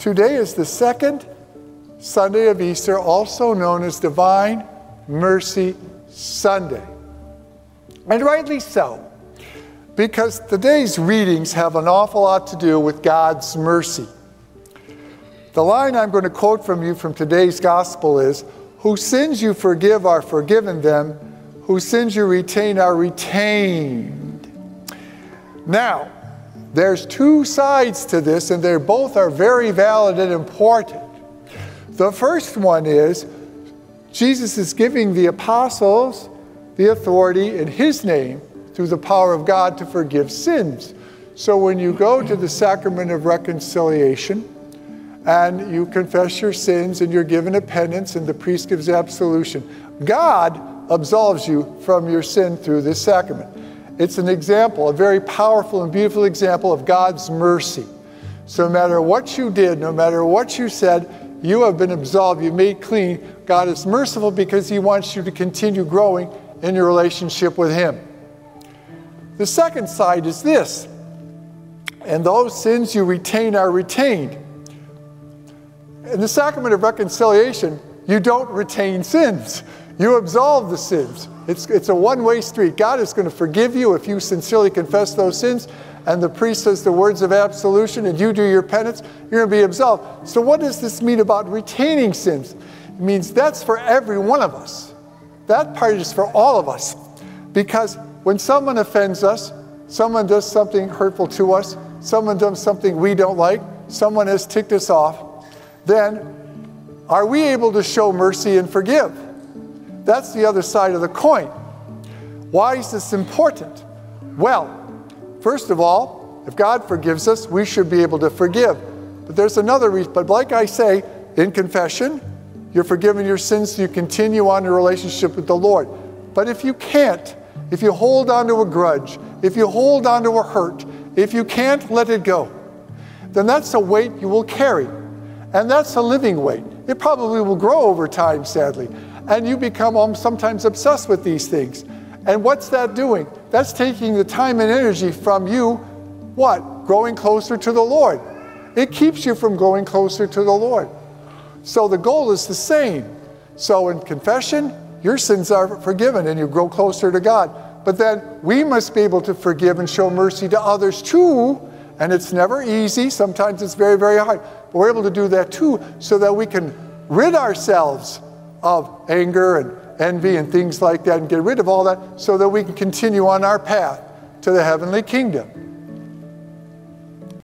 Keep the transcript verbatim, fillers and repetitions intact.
Today is the second Sunday of Easter, also known as Divine Mercy Sunday. And rightly so, because today's readings have an awful lot to do with God's mercy. The line I'm going to quote from you from today's gospel is, "Whose sins you forgive are forgiven them, whose sins you retain are retained." Now, there's two sides to this, and they both are very valid and important. The first one is, Jesus is giving the apostles the authority in his name, through the power of God, to forgive sins. So when you go to the sacrament of reconciliation, and you confess your sins, and you're given a penance, and the priest gives absolution, God absolves you from your sin through this sacrament. It's an example, a very powerful and beautiful example of God's mercy. So no matter what you did, no matter what you said, you have been absolved, you're made clean. God is merciful because he wants you to continue growing in your relationship with him. The second side is this, and those sins you retain are retained. In the sacrament of reconciliation, you don't retain sins. You absolve the sins. It's, it's a one-way street. God is going to forgive you if you sincerely confess those sins, and the priest says the words of absolution, and you do your penance, you're going to be absolved. So what does this mean about retaining sins? It means that's for every one of us. That part is for all of us. Because when someone offends us, someone does something hurtful to us, someone does something we don't like, someone has ticked us off, then are we able to show mercy and forgive? That's the other side of the coin. Why is this important? Well, first of all, if God forgives us, we should be able to forgive. But there's another reason. But like I say, in confession, you're forgiven your sins, so you continue on your relationship with the Lord. But if you can't, if you hold on to a grudge, if you hold on to a hurt, if you can't let it go, then that's a weight you will carry. And that's a living weight. It probably will grow over time, sadly. And you become um, sometimes obsessed with these things. And what's that doing? That's taking the time and energy from you, what? Growing closer to the Lord. It keeps you from growing closer to the Lord. So the goal is the same. So in confession, your sins are forgiven and you grow closer to God. But then we must be able to forgive and show mercy to others too. And it's never easy. Sometimes it's very, very hard. But we're able to do that too, so that we can rid ourselves of anger and envy and things like that, and get rid of all that, so that we can continue on our path to the heavenly kingdom.